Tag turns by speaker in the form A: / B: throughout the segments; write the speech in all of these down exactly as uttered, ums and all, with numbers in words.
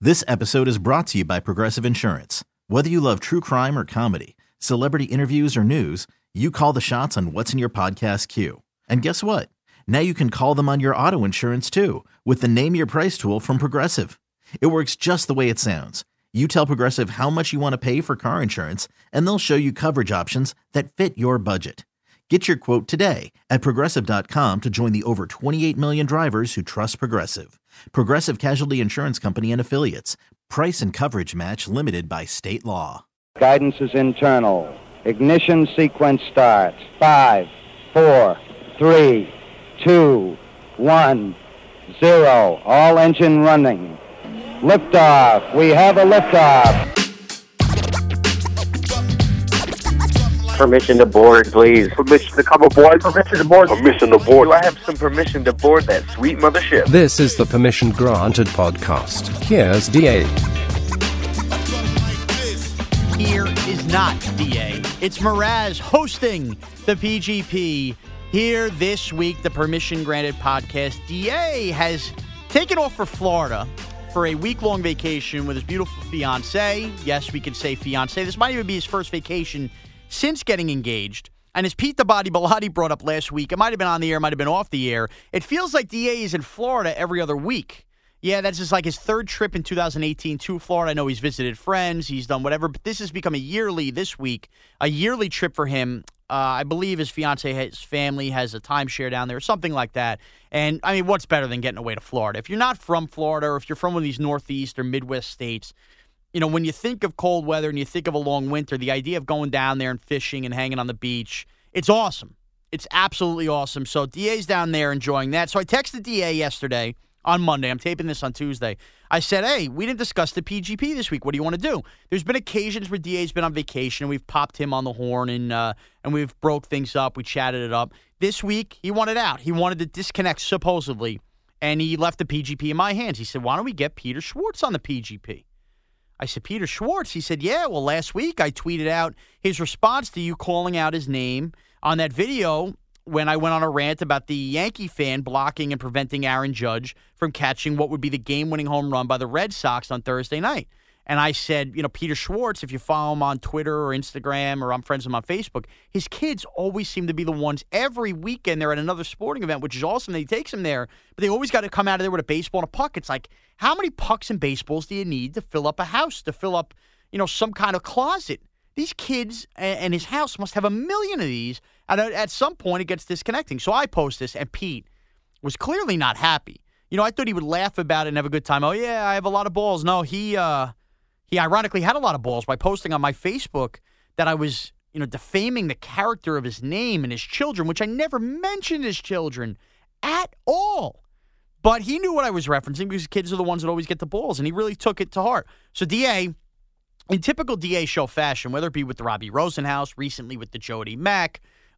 A: This episode is brought to you by Progressive Insurance. Whether you love true crime or comedy, celebrity interviews or news, you call the shots on what's in your podcast queue. And guess what? Now you can call them on your auto insurance too with the Name Your Price tool from Progressive. It works just the way it sounds. You tell Progressive how much you want to pay for car insurance, and they'll show you coverage options that fit your budget. Get your quote today at Progressive dot com to join the over twenty-eight million drivers who trust Progressive. Progressive Casualty Insurance Company and Affiliates. Price and coverage match limited by state law.
B: Guidance is internal. Ignition sequence starts. Five, four, three, two, one, zero. All engine running. Liftoff. We have a liftoff.
C: Permission to board, please.
D: Permission to come aboard. Permission to board.
C: Permission to board.
D: Do I have some permission to board that sweet mothership?
E: This is the Permission Granted podcast. Here's D A.
F: Here is not D A. It's Mraz hosting the P G P. Here this week, the Permission Granted podcast. D A has taken off for Florida for a week-long vacation with his beautiful fiancée. Yes, we can say fiancée. This might even be his first vacation since getting engaged. And as Pete the Body Bilotti brought up last week, it might have been on the air, might have been off the air, it feels like D A is in Florida every other week. Yeah, that's just like his third trip in two thousand eighteen to Florida. I know he's visited friends, he's done whatever, but this has become a yearly, this week, a yearly trip for him. Uh, I believe his fiancée, his family has a timeshare down there or something like that. And, I mean, what's better than getting away to Florida? If you're not from Florida or if you're from one of these Northeast or Midwest states, you know, when you think of cold weather and you think of a long winter, the idea of going down there and fishing and hanging on the beach, it's awesome. It's absolutely awesome. So D A's down there enjoying that. So I texted D A yesterday on Monday. I'm taping this on Tuesday. I said, hey, we didn't discuss the P G P this week. What do you want to do? There's been occasions where D A's been on vacation and we've popped him on the horn and uh, and we've broke things up. We chatted it up. This week, he wanted out. He wanted to disconnect, supposedly, and he left the P G P in my hands. He said, why don't we get Peter Schwartz on the P G P? I said, Peter Schwartz? He said, yeah, well, last week I tweeted out his response to you calling out his name on that video when I went on a rant about the Yankee fan blocking and preventing Aaron Judge from catching what would be the game-winning home run by the Red Sox on Thursday night. And I said, you know, Peter Schwartz, if you follow him on Twitter or Instagram or I'm friends with him on Facebook, his kids always seem to be the ones every weekend they're at another sporting event, which is awesome that he takes them there, but they always got to come out of there with a baseball and a puck. It's like, how many pucks and baseballs do you need to fill up a house, to fill up, you know, some kind of closet? These kids and his house must have a million of these. And at some point, it gets disconnecting. So I post this, and Pete was clearly not happy. You know, I thought he would laugh about it and have a good time. Oh, yeah, I have a lot of balls. No, he uh, he ironically had a lot of balls by posting on my Facebook that I was, you know, defaming the character of his name and his children, which I never mentioned his children at all. But he knew what I was referencing because kids are the ones that always get the balls, and he really took it to heart. So D A, in typical D A show fashion, whether it be with the Robbie Rosenhaus, recently with the Jody Mack,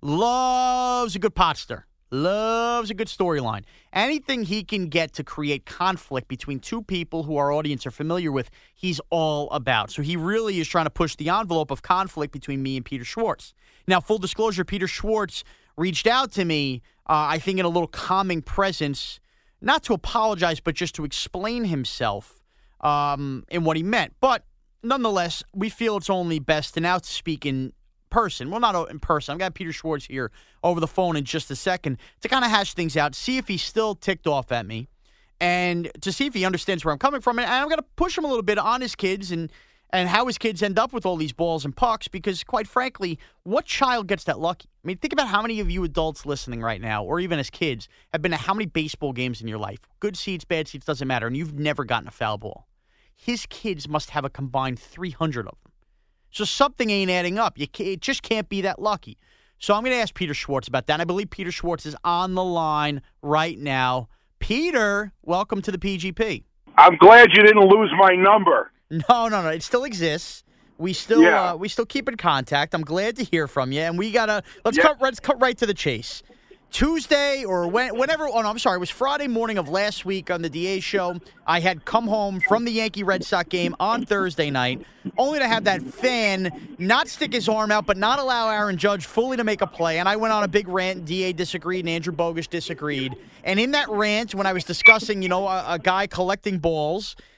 F: loves a good pot stir, loves a good storyline. Anything he can get to create conflict between two people who our audience are familiar with, he's all about. So he really is trying to push the envelope of conflict between me and Peter Schwartz. Now, full disclosure, Peter Schwartz reached out to me, uh, I think in a little calming presence, not to apologize, but just to explain himself um, in what he meant. But nonetheless, we feel it's only best to now speak in person. Well, not in person. I've got Peter Schwartz here over the phone in just a second to kind of hash things out, see if he's still ticked off at me, and to see if he understands where I'm coming from. And I'm going to push him a little bit on his kids and, and how his kids end up with all these balls and pucks, because quite frankly, what child gets that lucky? I mean, think about how many of you adults listening right now, or even as kids, have been to how many baseball games in your life? Good seats, bad seats, doesn't matter, and you've never gotten a foul ball. His kids must have a combined three hundred of them. So something ain't adding up. You can't, it just can't be that lucky. So I'm going to ask Peter Schwartz about that. And I believe Peter Schwartz is on the line right now. Peter, welcome to the P G P.
G: I'm glad you didn't lose my number.
F: No, no, no. It still exists. We still
G: yeah.
F: uh, we still keep in contact. I'm glad to hear from you. And we got to let's
G: yeah.
F: cut let's cut right to the chase. Tuesday or when, whenever, oh no, I'm sorry, it was Friday morning of last week on the D A show. I had come home from the Yankee-Red Sox game on Thursday night, only to have that fan not stick his arm out, but not allow Aaron Judge fully to make a play. And I went on a big rant. D A disagreed, and Andrew Bogusch disagreed. And in that rant, when I was discussing, you know, a, a guy collecting balls,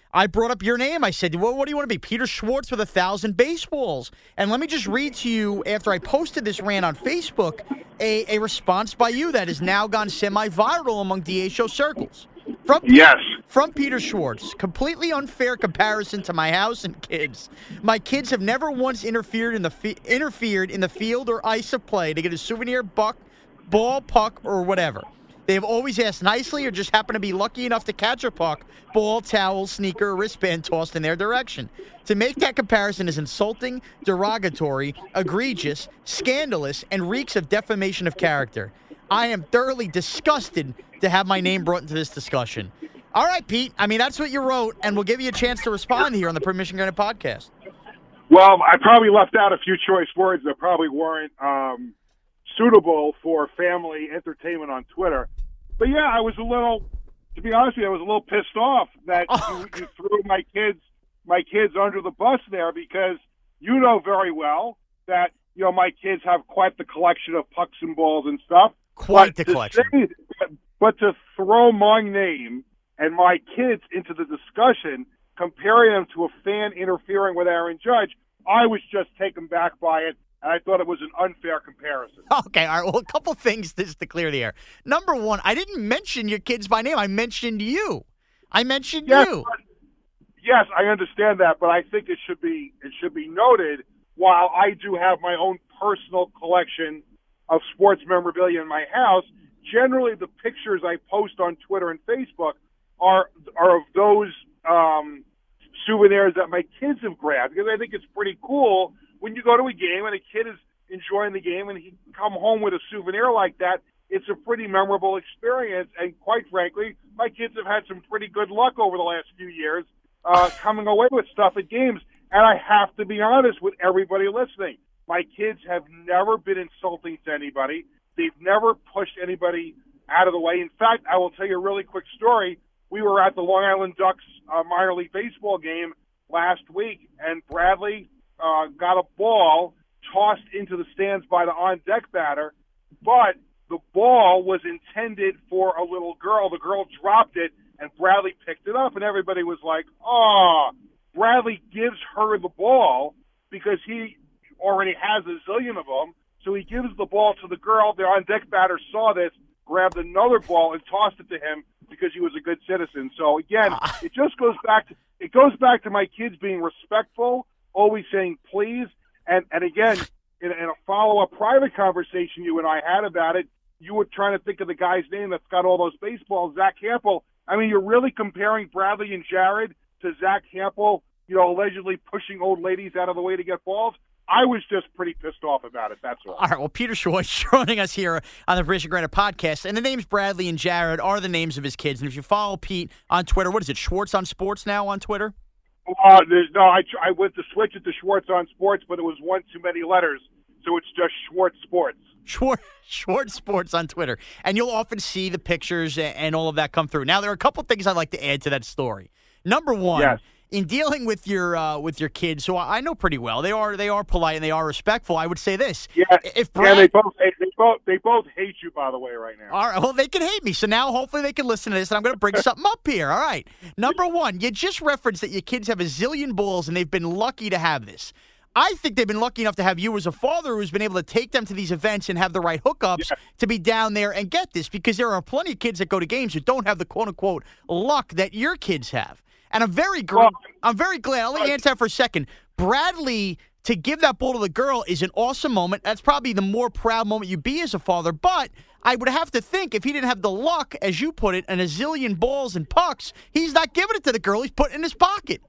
F: I brought up your name. I said, well, what do you want to be? Peter Schwartz with a thousand baseballs. And let me just read to you, after I posted this rant on Facebook, a, a response by you that has now gone semi-viral among D A show circles. From
G: Yes.
F: From Peter Schwartz. Completely unfair comparison to my house and kids. My kids have never once interfered in the fi- interfered in the field or ice of play to get a souvenir buck, ball, puck, or whatever. They have always asked nicely or just happen to be lucky enough to catch a puck, ball, towel, sneaker, or wristband tossed in their direction. To make that comparison is insulting, derogatory, egregious, scandalous, and reeks of defamation of character. I am thoroughly disgusted to have my name brought into this discussion. All right, Pete. I mean, that's what you wrote, and we'll give you a chance to respond here on the Permission Granted podcast.
G: Well, I probably left out a few choice words that probably weren't um, suitable for family entertainment on Twitter. But yeah, I was a little, to be honest with you, I was a little pissed off that
F: Oh.
G: you, you threw my kids, my kids under the bus there, because you know very well that, you know, my kids have quite the collection of pucks and balls and stuff.
F: Quite the
G: But to
F: collection.
G: say- but to throw my name and my kids into the discussion, comparing them to a fan interfering with Aaron Judge, I was just taken back by it, and I thought it was an unfair comparison.
F: Okay, all right. Well, a couple things just to clear the air. Number one, I didn't mention your kids by name. I mentioned you. I mentioned
G: Yes,
F: you.
G: but- yes, I understand that, but I think it should be it should be noted. While I do have my own personal collection of sports memorabilia in my house, generally the pictures I post on Twitter and Facebook are are of those um, souvenirs that my kids have grabbed, because I think it's pretty cool when you go to a game and a kid is enjoying the game and he can come home with a souvenir like that. It's a pretty memorable experience, and quite frankly, my kids have had some pretty good luck over the last few years uh, coming away with stuff at games. And I have to be honest with everybody listening. My kids have never been insulting to anybody. They've never pushed anybody out of the way. In fact, I will tell you a really quick story. We were at the Long Island Ducks uh, minor league baseball game last week, and Bradley uh, got a ball tossed into the stands by the on-deck batter, but the ball was intended for a little girl. The girl dropped it, and Bradley picked it up, and everybody was like, oh. Bradley gives her the ball because he already has a zillion of them, so he gives the ball to the girl. The on-deck batter saw this, grabbed another ball, and tossed it to him because he was a good citizen. So, again, it just goes back to, it goes back to my kids being respectful, always saying please, and, and again, in, in a follow-up private conversation you and I had about it, you were trying to think of the guy's name that's got all those baseballs, Zach Hampel. I mean, you're really comparing Bradley and Jared to Zach Hampel, you know, allegedly pushing old ladies out of the way to get balls. I was just pretty pissed off about it, that's all.
F: All right, well, Peter Schwartz joining us here on the Permission Granted podcast, and the names Bradley and Jared are the names of his kids. And if you follow Pete on Twitter, what is it, Schwartz on Sports now on Twitter?
G: Uh, there's no, I, I went to switch it to Schwartz on Sports, but it was one too many letters, so it's just Schwartz Sports.
F: Schwartz, Schwartz Sports on Twitter. And you'll often see the pictures and, and all of that come through. Now, there are a couple things I'd like to add to that story. Number one,
G: Yes.
F: in dealing with your uh, with your kids, who I know pretty well, they are they are polite and they are respectful. I would say this:
G: Yeah,
F: if
G: yeah,
F: Brad,
G: they both they, they both they both hate you, by the way, right now.
F: all right, well, they can hate me. So now, hopefully, they can listen to this, and I'm going to bring something up here. All right, number one, you just referenced that your kids have a zillion balls, and they've been lucky to have this. I think they've been lucky enough to have you as a father who's been able to take them to these events and have the right hookups
G: Yeah.
F: to be down there and get this, because there are plenty of kids that go to games who don't have the quote unquote luck that your kids have. And I'm very gr-
G: Well,
F: I'm very glad. I'll let you answer that for a second. Bradley, to give that ball to the girl is an awesome moment. That's probably the more proud moment you'd be as a father. But I would have to think if he didn't have the luck, as you put it, and a zillion balls and pucks, he's not giving it to the girl. He's putting it in his pocket.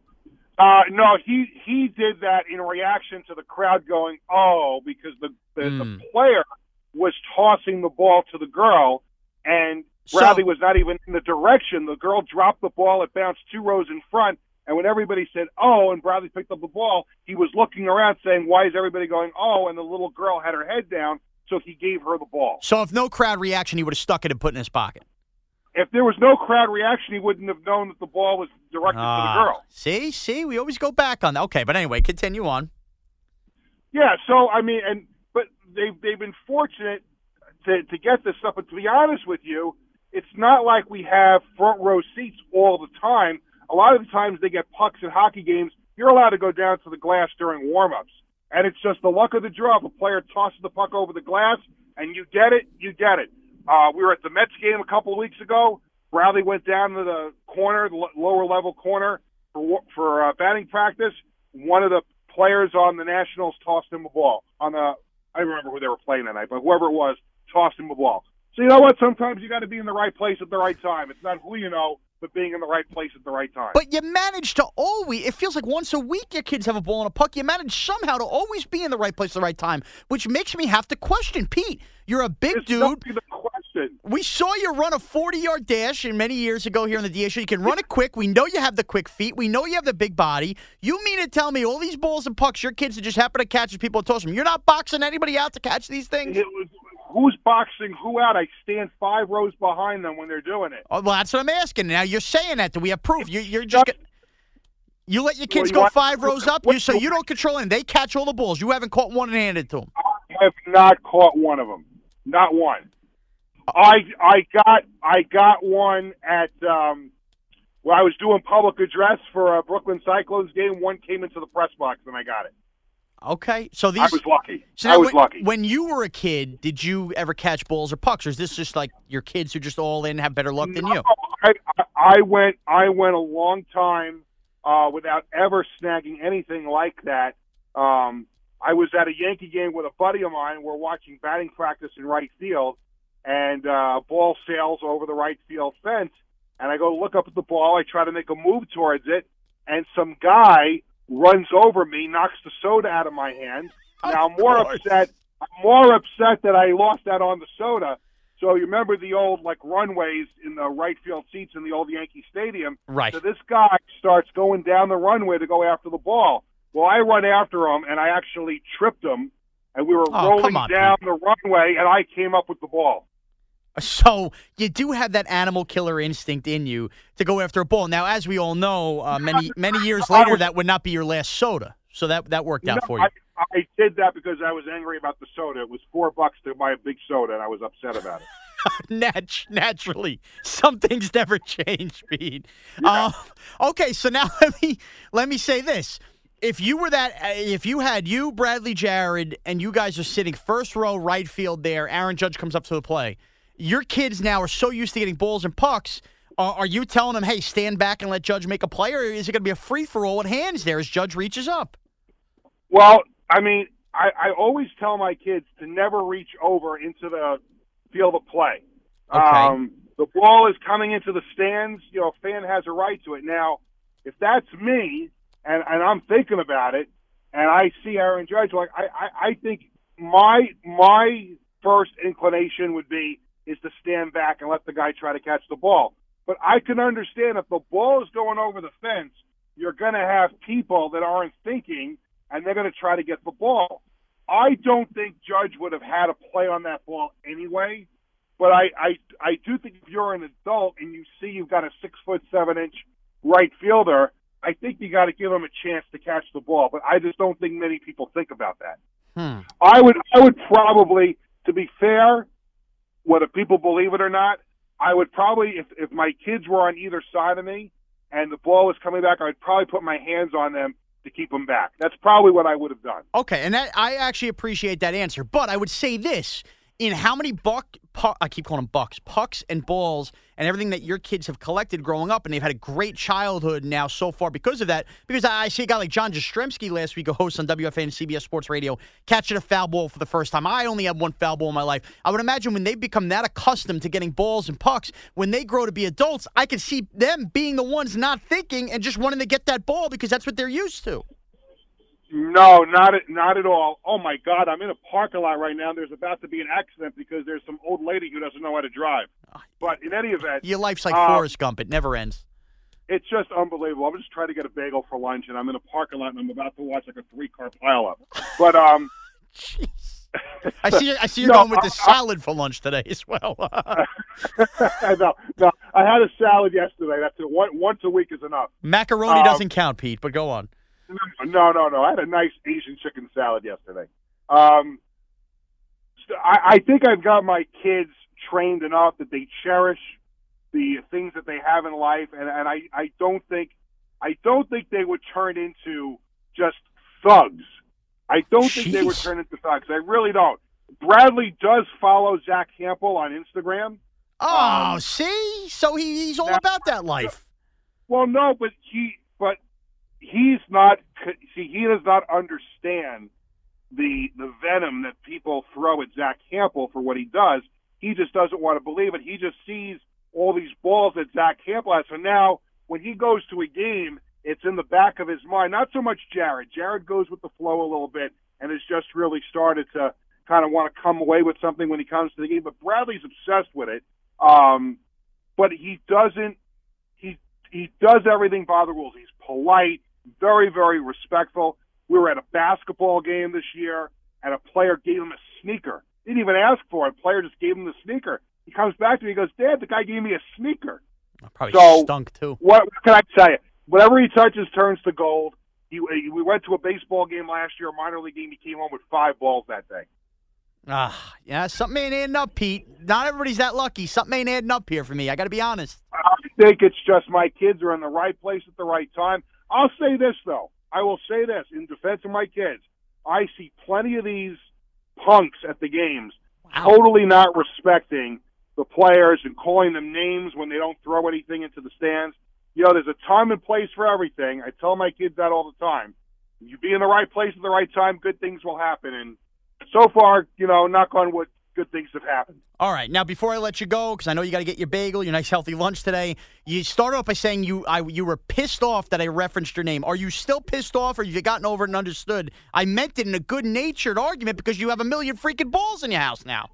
G: Uh, no, he he did that in reaction to the crowd going, oh, because the the,
F: Mm.
G: the player was tossing the ball to the girl, and
F: So-
G: Bradley was not even in the direction. The girl dropped the ball, it bounced two rows in front, and when everybody said, oh, and Bradley picked up the ball, he was looking around saying, why is everybody going, oh, and the little girl had her head down, so he gave her the ball.
F: So if no crowd reaction, he would have stuck it and put it in his pocket.
G: If there was no crowd reaction, he wouldn't have known that the ball was directed to
F: Ah,
G: the girl.
F: See, see, we always go back on that. Okay, but anyway, continue on.
G: Yeah, so I mean, and but they've they've been fortunate to to get this stuff. But to be honest with you, it's not like we have front row seats all the time. a lot of the times they get pucks at hockey games. You're allowed to go down to the glass during warm-ups. And it's just the luck of the draw. If a player tosses the puck over the glass and you get it, you get it. Uh, we were at the Mets game a couple of weeks ago. Bradley went down to the corner, the lower-level corner, for, for uh, batting practice. One of the players on the Nationals tossed him a ball. On the, I don't remember who they were playing that night, but whoever it was tossed him a ball. So you know what? Sometimes you got to be in the right place at the right time. It's not who you know, but being in the right place at the right time.
F: But you manage to always, it feels like once a week your kids have a ball and a puck. You manage somehow to always be in the right place at the right time, which makes me have to question. Pete, you're a big
G: It's
F: dude.
G: not the question.
F: We saw you run a forty-yard dash in many years ago here in the D A show. You can run it quick. We know you have the quick feet. We know you have the big body. You mean to tell me all these balls and pucks your kids just happen to catch as people toss them? You're not boxing anybody out to catch these things?
G: It was, who's boxing who out? I stand five rows behind them when they're doing it.
F: Oh, well, that's what I'm asking. Now, you're saying that. Do we have proof? You, you're just get, you let your kids
G: Well, you
F: go
G: want-
F: five rows up, you, so you don't control them. They catch all the balls. You haven't caught one and handed to them.
G: I have not caught one of them. Not one. I I got I got one at um, where I was doing public address for a Brooklyn Cyclones game. One came into the press box and I got it.
F: Okay, so these.
G: I was lucky.
F: So
G: I
F: now
G: was
F: when,
G: lucky.
F: When you were a kid, did you ever catch balls or pucks, or is this just like your kids who just all in have better luck than you?
G: No, I, I I went I went a long time uh, without ever snagging anything like that. Um, I was at a Yankee game with a buddy of mine. We're watching batting practice in right field, and uh, a ball sails over the right field fence. And I go to look up at the ball. I try to make a move towards it, and some guy runs over me, knocks the soda out of my hand. Now I'm more upset. I'm more upset that I lost that on the soda. So you remember the old like runways in the right field seats in the old Yankee Stadium.
F: Right.
G: So this guy starts going down the runway to go after the ball. Well, I run after him, and I actually tripped him, and we were
F: Oh,
G: rolling
F: come on,
G: down the runway, and I came up with the ball.
F: So you do have that animal killer instinct in you to go after a ball. Now, as we all know, uh, many many years later, that would not be your last soda. So that that worked out
G: No,
F: for you.
G: I, I did that because I was angry about the soda. It was four bucks to buy a big soda, and I was upset about it.
F: Nat- naturally, some things never change, Pete. Uh, okay, so now let me let me say this: if you were that, uh, if you had you, Bradley, Jared, and you guys are sitting first row right field there, Aaron Judge comes up to the play. Your kids now are so used to getting balls and pucks. Uh, are you telling them, "Hey, stand back and let Judge make a play," or is it going to be a free for all with hands there as Judge reaches up?
G: Well, I mean, I, I always tell my kids to never reach over into the field of play.
F: Okay.
G: Um, the ball is coming into the stands. You know, a fan has a right to it. Now, if that's me and, and I'm thinking about it, and I see Aaron Judge, like I, I, I think my my first inclination would be is to stand back and let the guy try to catch the ball. But I can understand if the ball is going over the fence, you're going to have people that aren't thinking, and they're going to try to get the ball. I don't think Judge would have had a play on that ball anyway, but I, I, I do think if you're an adult and you see you've got a six foot seven inch right fielder, I think you got to give him a chance to catch the ball. But I just don't think many people think about that.
F: Hmm.
G: I would, I would probably, to be fair, whether people believe it or not, I would probably, if, if my kids were on either side of me and the ball was coming back, I would probably put my hands on them to keep them back. That's probably what I would have done.
F: Okay, and that, I actually appreciate that answer. But I would say this. In how many buck, pu- I keep calling them bucks, pucks and balls and everything that your kids have collected growing up, and they've had a great childhood now so far because of that. Because I, I see a guy like John Jastrzemski last week, a host on W F A and C B S Sports Radio, catching a foul ball for the first time. I only had one foul ball in my life. I would imagine when they become that accustomed to getting balls and pucks, when they grow to be adults, I could see them being the ones not thinking and just wanting to get that ball because that's what they're used to.
G: No, not at, not at all. Oh, my God, I'm in a parking lot right now. There's about to be an accident because there's some old lady who doesn't know how to drive. But in any event...
F: Your life's like
G: uh,
F: Forrest Gump. It never ends.
G: It's just unbelievable. I'm just trying to get a bagel for lunch, and I'm in a parking lot, and I'm about to watch like a three-car pileup. But, um...
F: Jeez. I see. I see you're
G: no,
F: going with the
G: I,
F: salad for lunch today as well.
G: no, no. I had a salad yesterday. That's it. One, once a week is enough.
F: Macaroni
G: um,
F: doesn't count, Pete, but go on.
G: No, no, no. I had a nice Asian chicken salad yesterday. Um, so I, I think I've got my kids trained enough that they cherish the things that they have in life, and, and I, I don't think I don't think they would turn into just thugs. I don't
F: Jeez.
G: think they would turn into thugs. I really don't. Bradley does follow Zach Campbell on Instagram.
F: Oh,
G: Um,
F: see? So he, he's all
G: now-
F: about that life.
G: Well, no, but he, but he's not. See, he does not understand the the venom that people throw at Zach Campbell for what he does. He just doesn't want to believe it. He just sees all these balls that Zach Campbell has. So now, when he goes to a game, it's in the back of his mind. Not so much Jared. Jared goes with the flow a little bit and has just really started to kind of want to come away with something when he comes to the game. But Bradley's obsessed with it. Um, but he doesn't. He he does everything by the rules. He's polite, very very respectful. We were at a basketball game this year, and a player gave him a sneaker. Didn't even ask for it. A player just gave him the sneaker. He comes back to me. He goes, "Dad, the guy gave me a sneaker."
F: Probably
G: So,
F: stunk, too.
G: What can I tell you? Whatever he touches turns to gold. He, we went to a baseball game last year, a minor league game. He came home with five balls that day.
F: Ah, yeah, something ain't adding up, Pete. Not everybody's that lucky. Something ain't adding up here for me. I got to be honest.
G: I think it's just my kids are in the right place at the right time. I'll say this, though. I will say this in defense of my kids. I see plenty of these punks at the games
F: Wow.
G: totally not respecting the players and calling them names when they don't throw anything into the stands. You know, there's a time and place for everything. I tell my kids that all the time. You be in the right place at the right time, good things will happen. And so far, you know, knock on wood, good things have happened.
F: All right. Now, before I let you go, because I know you got to get your bagel, your nice healthy lunch today, you started off by saying you I, you were pissed off that I referenced your name. Are you still pissed off, or have you gotten over it and understood? I meant it in a good-natured argument because you have a million freaking balls in your house now.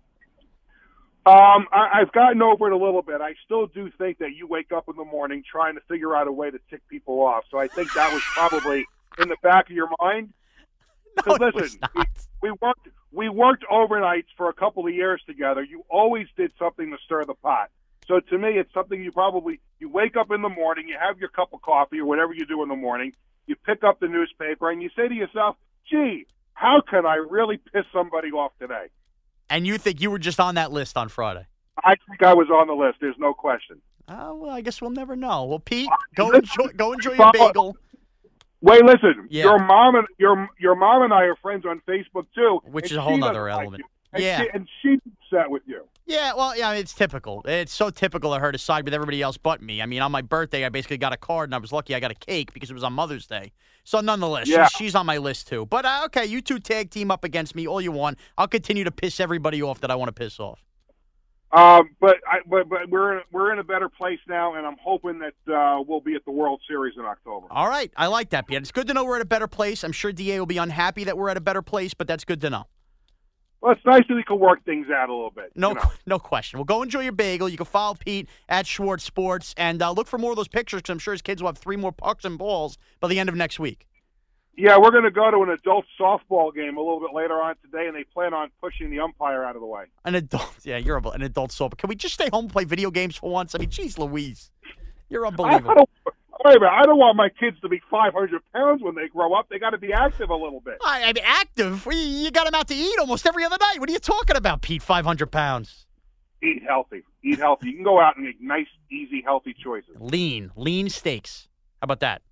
G: Um, I, I've gotten over it a little bit. I still do think that you wake up in the morning trying to figure out a way to tick people off. So I think that was probably in the back of your mind.
F: No,
G: Because
F: it was
G: listen,
F: not.
G: we, we worked we worked overnights for a couple of years together. You always did something to stir the pot. So to me, it's something you probably you wake up in the morning, you have your cup of coffee or whatever you do in the morning, you pick up the newspaper, and you say to yourself, "Gee, how can I really piss somebody off today?"
F: And you think you were just on that list on Friday?
G: I think I was on the list. There's no question.
F: Oh, well, I guess we'll never know. Well, Pete, go enjoy, go enjoy your bagel.
G: Wait, listen.
F: Yeah.
G: Your mom and your your mom and I are friends on Facebook too,
F: Which
G: and
F: is a whole
G: she
F: nother
G: doesn't like
F: element.
G: you. And
F: Yeah.
G: she, and she's upset with you.
F: Yeah, well, yeah, it's typical. It's so typical of her to side with everybody else but me. I mean, on my birthday, I basically got a card, and I was lucky I got a cake because it was on Mother's Day. So nonetheless,
G: Yeah.
F: she's, she's on my list too. But, uh, okay, you two tag team up against me all you want. I'll continue to piss everybody off that I want to piss off.
G: Um, but I, but but we're in, we're in a better place now, and I'm hoping that uh, we'll be at the World Series in October.
F: All right, I like that, Pete. It's good to know we're at a better place. I'm sure D A will be unhappy that we're at a better place, but that's good to know.
G: Well, it's nice that we can work things out a little bit.
F: No,
G: you know.
F: no question. Well, go enjoy your bagel. You can follow Pete at Schwartz Sports and uh, look for more of those pictures because I'm sure his kids will have three more pucks and balls by the end of next week.
G: Yeah, we're going to go to an adult softball game a little bit later on today, and they plan on pushing the umpire out of the way.
F: An adult, yeah, you're a, an adult soap. Can we just stay home and play video games for once? I mean, geez, Louise, you're
G: I
F: unbelievable.
G: don't, wait a minute, I don't want my kids to be five hundred pounds when they grow up. They got to be active a little bit.
F: I, I'm active. You, you got him out to eat almost every other night. What are you talking about, Pete? five hundred pounds.
G: Eat healthy. Eat healthy. You can go out and make nice, easy, healthy choices.
F: Lean, lean steaks. How about that?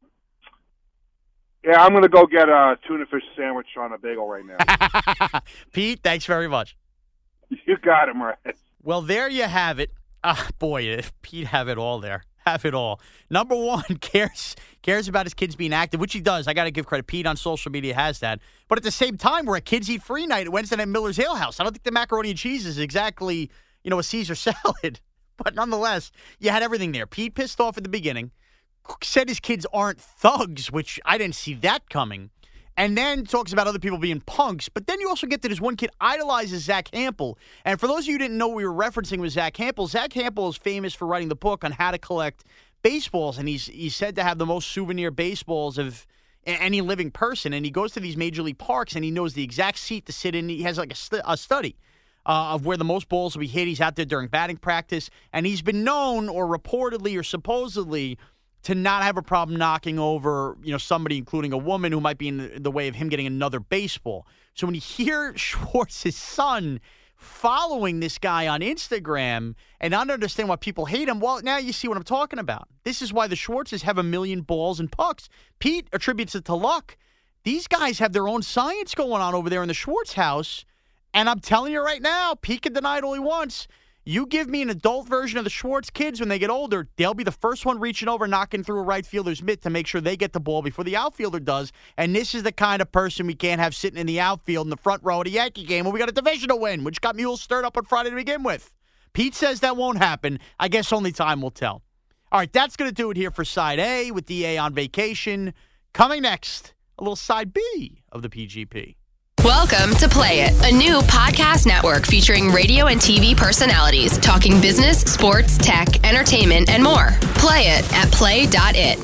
G: Yeah, I'm going to go get a tuna fish sandwich on a bagel right now.
F: Pete, thanks very much.
G: You got it, Mraz.
F: Well, there you have it. Ah, boy, Pete have it all there. Have it all. Number one, cares cares about his kids being active, which he does. I got to give credit. Pete on social media has that. But at the same time, we're at Kids Eat Free night at Wednesday Night Miller's Ale House. I don't think the macaroni and cheese is exactly, you know, a Caesar salad. But nonetheless, you had everything there. Pete pissed off at the beginning. Said his kids aren't thugs, which I didn't see that coming. And then talks about other people being punks. But then you also get that his one kid idolizes Zach Hampel. And for those of you who didn't know what we were referencing with Zach Hampel, Zach Hampel is famous for writing the book on how to collect baseballs. And he's he's said to have the most souvenir baseballs of any living person. And he goes to these major league parks and he knows the exact seat to sit in. He has like a, st- a study uh, of where the most balls will be hit. He's out there during batting practice. And he's been known or reportedly or supposedly to not have a problem knocking over, you know, somebody, including a woman who might be in the way of him getting another baseball. So when you hear Schwartz's son following this guy on Instagram and not understand why people hate him. Well, now you see what I'm talking about. This is why the Schwartzes have a million balls and pucks. Pete attributes it to luck. These guys have their own science going on over there in the Schwartz house. And I'm telling you right now, Pete can deny it all he wants. You give me an adult version of the Schwartz kids when they get older, they'll be the first one reaching over, knocking through a right fielder's mitt to make sure they get the ball before the outfielder does. And this is the kind of person we can't have sitting in the outfield in the front row of the Yankee game when we got a division to win, which got mules stirred up on Friday to begin with. Pete says that won't happen. I guess only time will tell. All right, that's going to do it here for Side A with D A on vacation. Coming next, a little Side B of the P G P.
C: Welcome to Play It, a new podcast network featuring radio and T V personalities talking business, sports, tech, entertainment, and more. Play it at play dot it.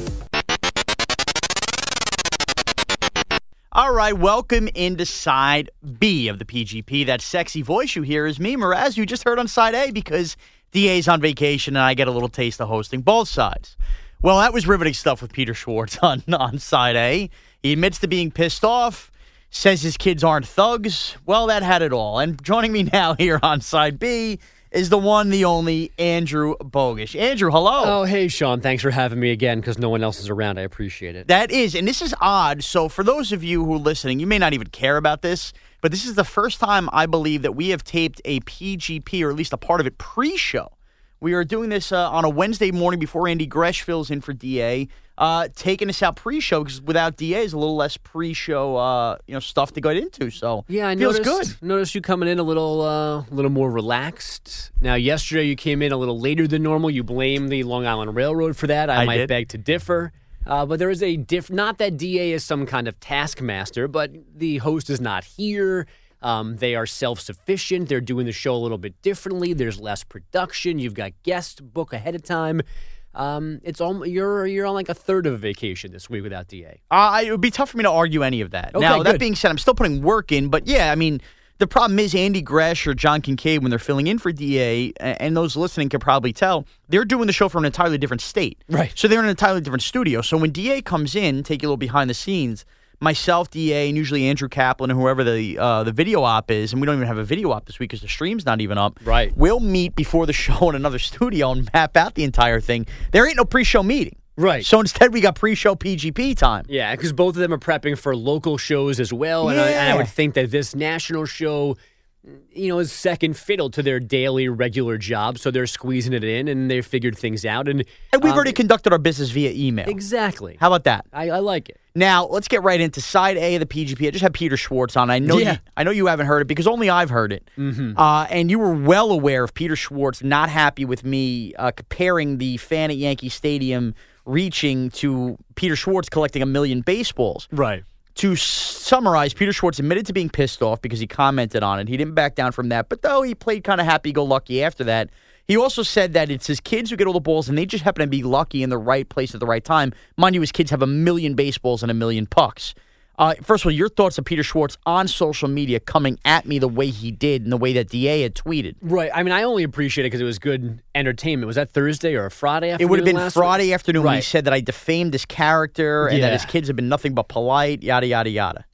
F: All right, welcome into Side B of the P G P. That sexy voice you hear is me, Mraz, you just heard on Side A because D A's on vacation and I get a little taste of hosting both sides. Well, that was riveting stuff with Peter Schwartz on, on Side A. He admits to being pissed off. Says his kids aren't thugs. Well, that had it all. And joining me now here on Side B is the one, the only, Andrew Bogish. Andrew, hello.
H: Oh, hey, Sean. Thanks for having me again because no one else is around. I appreciate it.
F: That is, and this is odd. So for those of you who are listening, you may not even care about this, but this is the first time I believe that we have taped a P G P, or at least a part of it, pre-show. We are doing this uh, on a Wednesday morning before Andy Gresh fills in for D A, uh, taking us out pre-show because without D A is a little less pre-show, uh, you know, stuff to get into. So
H: yeah, I
F: feels
H: noticed,
F: good.
H: Noticed you coming in a little, uh, a little more relaxed. Now, yesterday you came in a little later than normal. You blame the Long Island Railroad for that. I,
F: I
H: might
F: did.
H: beg to differ. Uh, but there is a diff. Not that D A is some kind of taskmaster, but the host is not here. Um, they are self-sufficient. They're doing the show a little bit differently. There's less production. You've got guests book ahead of time. Um, it's all you're you're on like a third of a vacation this week without D A.
F: Uh, it would be tough for me to argue any of that.
H: Okay,
F: now, that
H: good.
F: being said, I'm still putting work in, but yeah, I mean, the problem is Andy Gresh or John Kincaid, when they're filling in for D A, and those listening can probably tell, they're doing the show from an entirely different state.
H: Right.
F: So they're in an entirely different studio. So when D A comes in, take you a little behind the scenes, myself, D A, and usually Andrew Kaplan and whoever the uh, the video op is, and we don't even have a video op this week because the stream's not even up.
H: Right.
F: We'll meet before the show in another studio and map out the entire thing. There ain't no pre-show meeting.
H: Right.
F: So instead we got pre-show P G P time.
H: Yeah, because both of them are prepping for local shows as well, and, I, and I
F: Yeah.
H: would think that this national show, you know, is second fiddle to their daily regular job, so they're squeezing it in, and they've figured things out. And,
F: And we've
H: um,
F: already conducted our business via email.
H: Exactly.
F: How about that?
H: I, I like it.
F: Now, let's get right into Side A of the P G P. I just had Peter Schwartz on. I know,
H: Yeah.
F: you, I know you haven't heard it because only I've heard it.
H: Mm-hmm.
F: Uh, and you were well aware of Peter Schwartz not happy with me uh, comparing the fan at Yankee Stadium reaching to Peter Schwartz collecting a million baseballs.
H: Right.
F: To summarize, Peter Schwartz admitted to being pissed off because he commented on it. He didn't back down from that, but though he played kind of happy-go-lucky after that, he also said that it's his kids who get all the balls, and they just happen to be lucky in the right place at the right time. Mind you, his kids have a million baseballs and a million pucks. Uh, first of all, your thoughts on Peter Schwartz on social media coming at me the way he did and the way that D A had tweeted.
H: Right. I mean, I only appreciate it because it was good entertainment. Was that Thursday or a Friday afternoon?
F: It would have been
H: last
F: Friday
H: week?
F: afternoon when he
H: Right.
F: said that I defamed his character and that
H: Yeah.
F: his kids have been nothing but polite, yada, yada, yada.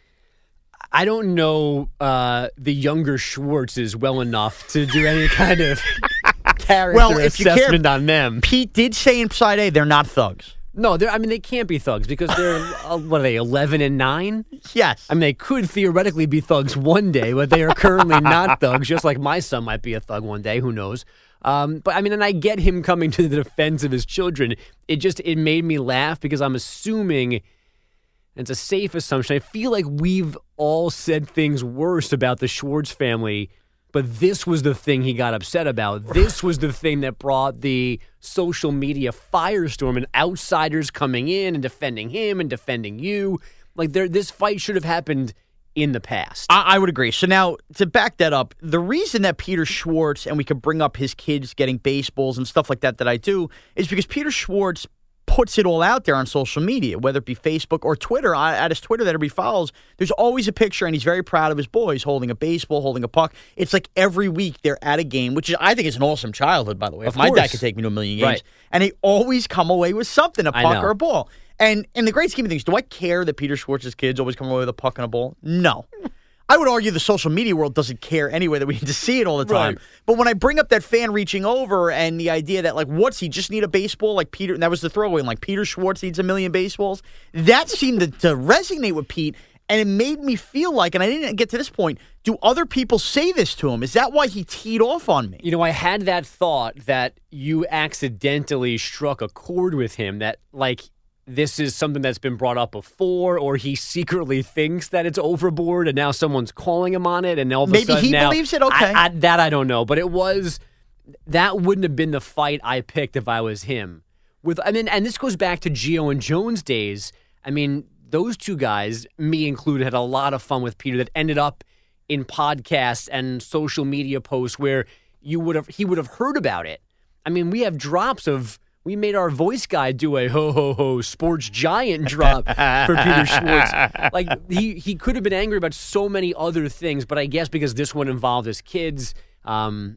H: I don't know uh, the younger Schwartzes well enough to do any kind of character
F: Well, if you care-
H: assessment on them.
F: Pete did say in Side A they're not thugs.
H: No, they're, I mean, they can't be thugs because they're, uh, what are they, eleven and nine?
F: Yes.
H: I mean, they could theoretically be thugs one day, but they are currently not thugs, just like my son might be a thug one day. Who knows? Um, but, I mean, and I get him coming to the defense of his children. It just, it made me laugh because I'm assuming, it's a safe assumption, I feel like we've all said things worse about the Schwartz family, but this was the thing he got upset about. This was the thing that brought the social media firestorm and outsiders coming in and defending him and defending you. Like, there, this fight should have happened in the past.
F: I, I would agree. So now, to back that up, the reason that Peter Schwartz, and we could bring up his kids getting baseballs and stuff like that that I do, is because Peter Schwartz puts it all out there on social media, whether it be Facebook or Twitter. At his Twitter that everybody follows, there's always a picture, and he's very proud of his boys holding a baseball, holding a puck. It's like every week they're at a game, which is, I think is an awesome childhood, by the way.
H: Of
F: if my dad
H: course.
F: could take me to a million games.
H: Right.
F: And they always come away with something, a
H: I
F: puck
H: know.
F: or a ball. And in the great scheme of things, do I care that Peter Schwartz's kids always come away with a puck and a ball? No. I would argue the social media world doesn't care anyway that we need to see it all the time.
H: Right.
F: But when I bring up that fan reaching over and the idea that, like, what's he just need a baseball like Peter, and that was the throwaway, like Peter Schwartz needs a million baseballs, that seemed to, to resonate with Pete, and it made me feel like, and I didn't get to this point, do other people say this to him? Is that why he teed off on me?
H: You know, I had that thought that you accidentally struck a chord with him, that, like, this is something that's been brought up before, or he secretly thinks that it's overboard, and now someone's calling him on it, and all of a
F: Maybe
H: sudden
F: he
H: now,
F: believes it? Okay.
H: I, I, that I don't know, but it was, that wouldn't have been the fight I picked if I was him. With, I mean, and this goes back to Gio and Jones days. I mean, those two guys, me included, had a lot of fun with Peter that ended up in podcasts and social media posts where you would have he would have heard about it. I mean, we have drops of, we made our voice guy do a ho ho ho sports giant drop for Peter Schwartz. Like, he he could have been angry about so many other things, but I guess because this one involved his kids, um,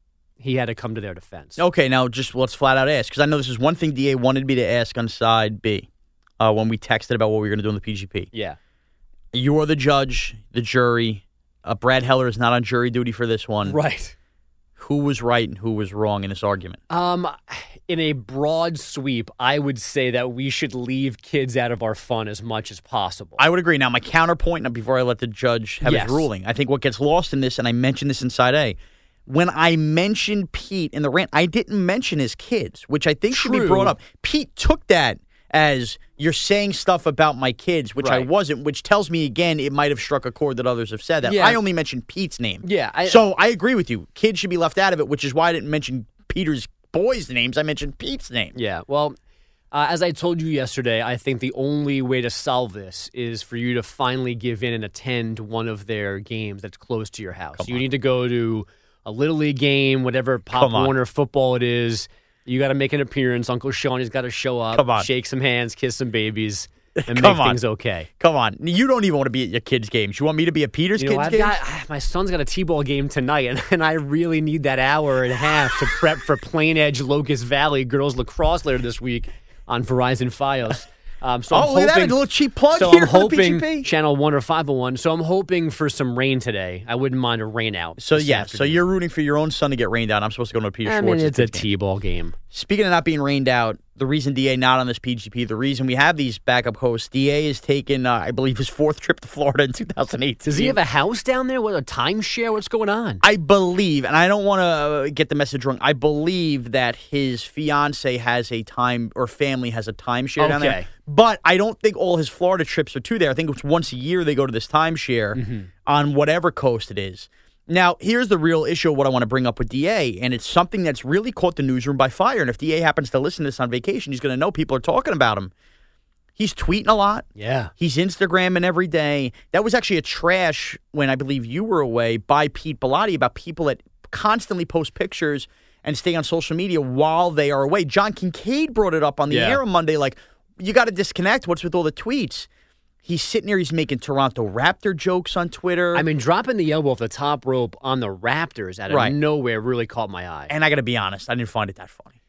H: he had to come to their defense.
F: Okay, now just let's flat out ask, because I know this is one thing D A wanted me to ask on side B. Uh, when we texted about what we were going to do in the P G P.
H: Yeah.
F: You are the judge, the jury. Uh, Brad Heller is not on jury duty for this one.
H: Right.
F: Who was right and who was wrong in this argument?
H: Um, in a broad sweep, I would say that we should leave kids out of our fun as much as possible.
F: I would agree. Now, my counterpoint, now before I let the judge have
H: Yes.
F: his ruling, I think what gets lost in this, and I mentioned this in side A, when I mentioned Pete in the rant, I didn't mention his kids, which I think should be
H: True.
F: brought up. Pete took that as you're saying stuff about my kids, which I
H: Right.
F: wasn't, which tells me, again, it might have struck a chord that others have said that.
H: Yeah.
F: I only mentioned Pete's name.
H: Yeah, I-
F: so I agree with you. Kids should be left out of it, which is why I didn't mention Peter's boys' names. I mentioned Pete's name.
H: Yeah, well, uh, as I told you yesterday, I think the only way to solve this is for you to finally give in and attend one of their games that's close to your house.
F: Come
H: you
F: on.
H: need to go to a Little League game, whatever Pop
F: Come on.
H: Warner football it is. You got to make an appearance. Uncle Sean has got to show up,
F: Come on.
H: shake some hands, kiss some babies, and make
F: Come on.
H: things okay.
F: Come on. You don't even want to be at your kids' games. You want me to be at Peter's
H: You know,
F: kids'
H: I've
F: games?
H: got my son's got a T-ball game tonight, and, and I really need that hour and a half to prep for Plain Edge Locust Valley girls lacrosse later this week on Verizon Fios. Um, so
F: oh,
H: I'm
F: look at that. A
H: hoping,
F: little cheap plug
H: so
F: here
H: I'm
F: for the
H: hoping
F: P G P.
H: Channel One or five oh one. So I'm hoping for some rain today. I wouldn't mind a rain out.
F: So,
H: this
F: yeah, so
H: afternoon.
F: you're rooting for your own son to get rained out. I'm supposed to go to a Peter
H: I
F: Schwartz.
H: mean, it's a T-ball game.
F: Speaking of not being rained out, the reason D A not on this P G P, the reason we have these backup hosts, D A has taken, uh, I believe, his fourth trip to Florida in two thousand eighteen.
H: Does he have a house down there? What, a timeshare? What's going on?
F: I believe, and I don't want to get the message wrong, I believe that his fiance has a time, or family has a timeshare down there.
H: Okay.
F: But I don't think all his Florida trips are to there. I think it's once a year they go to this timeshare
H: Mm-hmm.
F: on whatever coast it is. Now, here's the real issue of what I want to bring up with D A, and it's something that's really caught the newsroom by fire. And if D A happens to listen to this on vacation, he's going to know people are talking about him. He's tweeting a lot.
H: Yeah.
F: He's Instagramming every day. That was actually a trash when I believe you were away by Pete Bellotti about people that constantly post pictures and stay on social media while they are away. John Kincaid brought it up on the
H: Yeah.
F: air on Monday, like, you got to disconnect. What's with all the tweets? He's sitting there. He's making Toronto Raptor jokes on Twitter.
H: I mean, dropping the elbow off the top rope on the Raptors out of
F: Right.
H: nowhere really caught my eye.
F: and I got to be honest, I didn't find it that funny.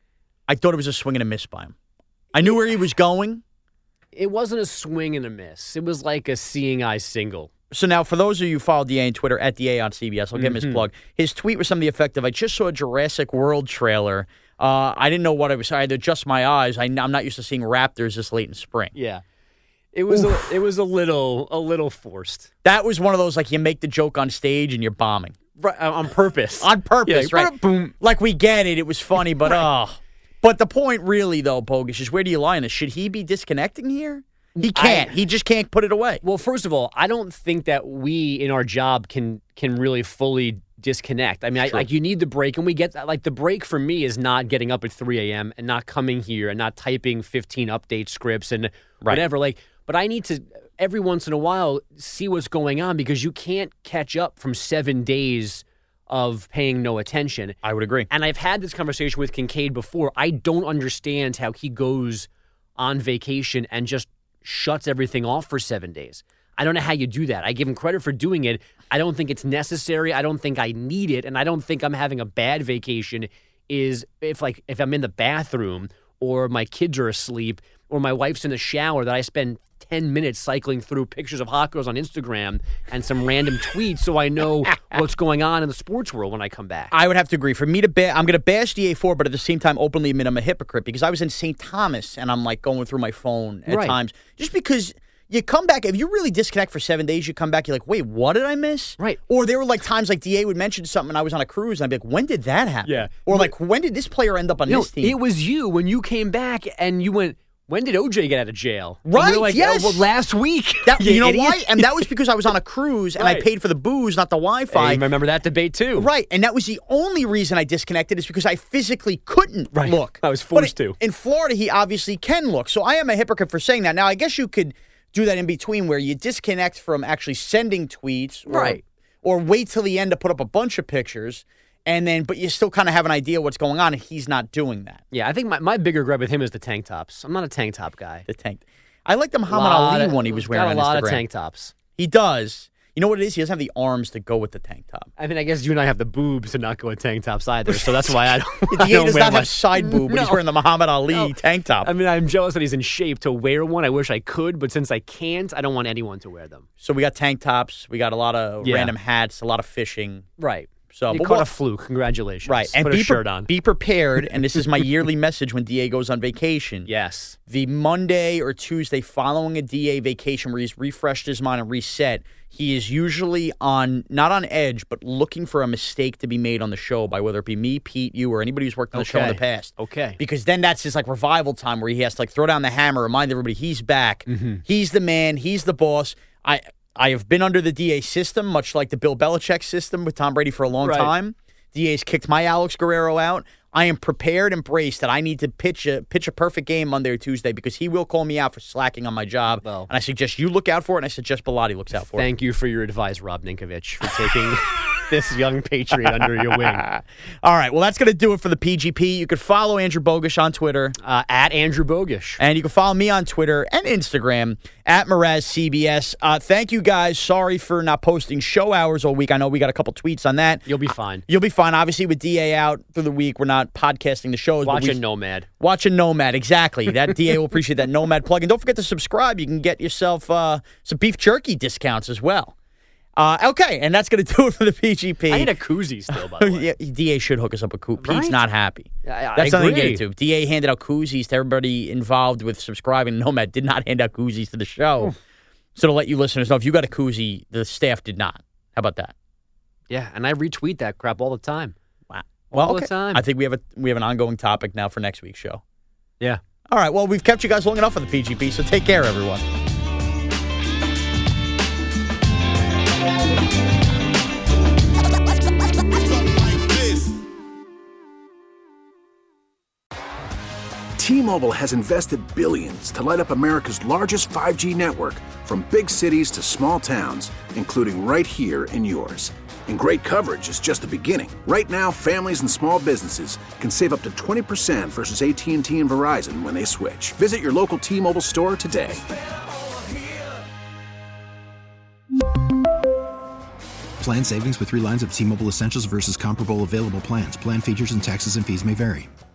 F: I thought it was a swing and a miss by him. I knew where he was going.
H: It wasn't a swing and a miss. It was like a seeing eye single.
F: So now, for those of you who follow D A on Twitter, at D A on C B S, I'll give him
H: Mm-hmm.
F: his plug. His tweet was something to the effect of, I just saw a Jurassic World trailer. Uh, I didn't know what I was. I had to adjust my eyes. I, I'm not used to seeing raptors this late in spring.
H: Yeah. It was a, it was a little a little forced.
F: That was one of those, like, you make the joke on stage and you're bombing.
H: Right, on purpose.
F: On purpose,
H: Yeah,
F: right? Boom. Like, we get it. It was funny, but, oh. But the point really, though, Bogus, is where do you lie on this? Should he be disconnecting here? He can't.
H: I-
F: he just can't put it away.
H: Well, first of all, I don't think that we in our job can can really fully disconnect. I mean, I, like you need the break, and we get that. Like the break for me is not getting up at three a.m. and not coming here and not typing fifteen update scripts and whatever. Like, but I need to every once in a while see what's going on because you can't catch up from seven days of paying no attention.
F: I would agree.
H: And I've had this conversation with Kincaid before. I don't understand how he goes on vacation and just shuts everything off for seven days. I don't know how you do that. I give him credit for doing it. I don't think it's necessary. I don't think I need it. And I don't think I'm having a bad vacation is if like if I'm in the bathroom or my kids are asleep or my wife's in the shower that I spend ten minutes cycling through pictures of hot girls on Instagram and some random tweets so I know what's going on in the sports world when I come back.
F: I would have to agree. For me to ba- I'm going to bash D A for, but at the same time openly admit I'm a hypocrite because I was in Saint Thomas and I'm like going through my phone at
H: Right.
F: times. Just because you come back, if you really disconnect for seven days, you come back, you're like, wait, what did I miss?
H: Right.
F: Or there were like times like D A would mention something and I was on a cruise and I'd be like, when did that happen?
H: Yeah.
F: Or like, when did this player end up on
H: No,
F: this team?
H: it was you when you came back and you went, when did O J get out of jail? And
F: Right,
H: we were like,
F: yes.
H: oh, well, last week.
F: That, you know
H: idiot.
F: why? And that was because I was on a cruise and I
H: Right.
F: paid for the booze, not the Wi-Fi.
H: I remember that debate too.
F: Right, and that was the only reason I disconnected is because I physically couldn't
H: Right.
F: look.
H: I was
F: But
H: forced
F: in,
H: to.
F: In Florida, he obviously can look. So I am a hypocrite for saying that. Now, I guess you could do that in between where you disconnect from actually sending tweets. Or,
H: Right.
F: Or wait till the end to put up a bunch of pictures, and then but you still kind of have an idea what's going on, and he's not doing that.
H: Yeah, I think my, my bigger gripe with him is the tank tops. I'm not a tank top guy.
F: The tank. I like the Muhammad
H: Lot
F: Ali
H: of-
F: one he was wearing
H: got a
F: on
H: lot
F: Instagram.
H: of tank tops.
F: He does. You know what it is? He doesn't have the arms to go with the tank top.
H: I mean, I guess you and I have the boobs to not go with tank tops either, so that's why I don't, I
F: D A
H: don't
F: does
H: wear
F: not
H: one.
F: have side boob, but he's
H: No.
F: wearing the Muhammad Ali
H: No.
F: tank top.
H: I mean, I'm jealous that he's in shape to wear one. I wish I could, but since I can't, I don't want anyone to wear them.
F: So we got tank tops, we got a lot of
H: Yeah.
F: random hats, a lot of fishing.
H: Right.
F: So,
H: You
F: but
H: caught
F: what-
H: a fluke. Congratulations.
F: right, and
H: Put
F: be
H: a
F: pre-
H: shirt on.
F: Be prepared, and this is my yearly message when D A goes on vacation.
H: Yes.
F: The Monday or Tuesday following a D A vacation where he's refreshed his mind and reset, he is usually on, not on edge, but looking for a mistake to be made on the show by whether it be me, Pete, you, or anybody who's worked on the show in the
H: Okay.
F: past.
H: Okay.
F: Because then that's his like revival time where he has to like throw down the hammer, remind everybody he's back.
H: Mm-hmm.
F: He's the man. He's the boss. I I have been under the D A system, much like the Bill Belichick system with Tom Brady for a long
H: Right.
F: time. D A's kicked my Alex Guerrero out. I am prepared and braced that I need to pitch a pitch a perfect game Monday or Tuesday because he will call me out for slacking on my job.
H: Well.
F: and I suggest you look out for it, and I suggest Bilotti looks out for it.
H: Thank you for your advice, Rob Ninkovich, for taking this young patriot under your wing.
F: All right, well, that's going to do it for the P G P. You can follow Andrew Bogish on Twitter.
H: Uh, at Andrew Bogish.
F: And you can follow me on Twitter and Instagram at MrazCBS. Uh, thank you guys. Sorry for not posting show hours all week. I know we got a couple tweets on that.
H: You'll be fine.
F: You'll be fine. Obviously, with D A out through the week, we're not podcasting the shows. but
H: Watching
F: we-
H: Nomad.
F: Watching Nomad, exactly. That D A will appreciate that Nomad plug. And don't forget to subscribe. You can get yourself uh, some beef jerky discounts as well. Uh, okay, and that's going to do it for the P G P.
H: I need a koozie still, by the way.
F: Yeah, D A should hook us up a coup. Pete's
H: Right?
F: not happy.
H: I- I
F: That's something to
H: agree.
F: get into. D A handed out koozies to everybody involved with subscribing. Nomad did not hand out koozies to the show. So to let you listeners know, if you got a koozie, the staff did not. How about that?
H: Yeah, and I retweet that crap all the time.
F: Wow.
H: All
F: Well,
H: the
F: okay.
H: time.
F: I think we have a we have an ongoing topic now for next week's show.
H: Yeah.
F: All right. Well, we've kept you guys long enough on the P G P, so take care, everyone.
I: T-Mobile has invested billions to light up America's largest five G network, from big cities to small towns, including right here in yours. And great coverage is just the beginning. Right now, families and small businesses can save up to twenty percent versus A T and T and Verizon when they switch. Visit your local T-Mobile store today.
J: Plan savings with three lines of T-Mobile Essentials versus comparable available plans. Plan features and taxes and fees may vary.